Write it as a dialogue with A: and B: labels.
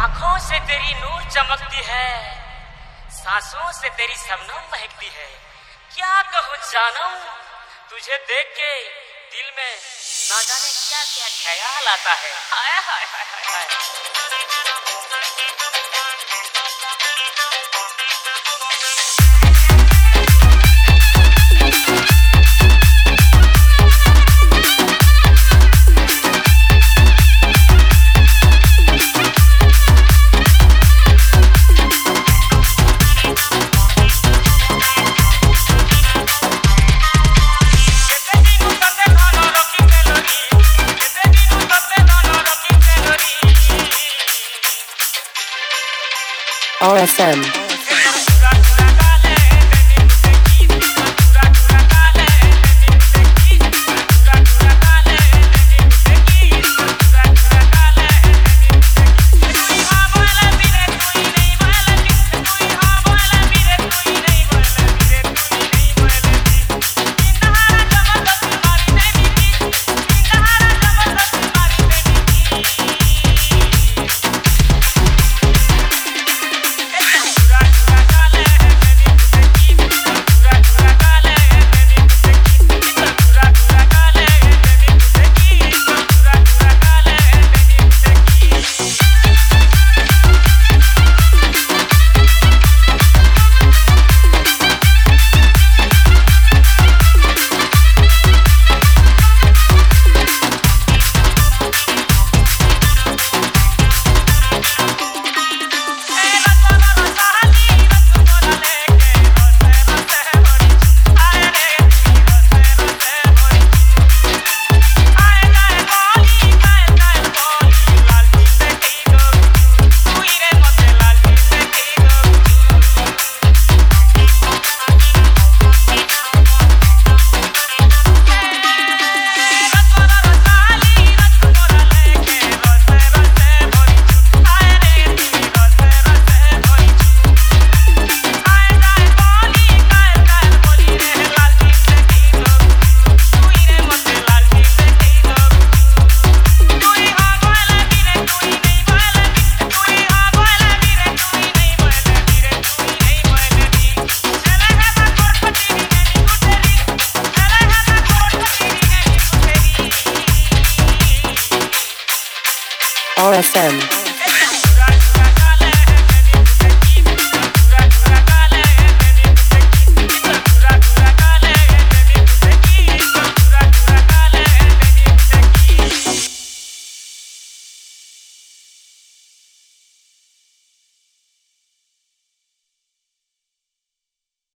A: आंखों से तेरी नूर चमकती है, सांसों से तेरी शबनम महकती है। क्या कहूँ जानम, तुझे देख के दिल में ना जाने क्या क्या ख्याल आता है। हाय हाय हाय हाय हाय।
B: RSM. RSM.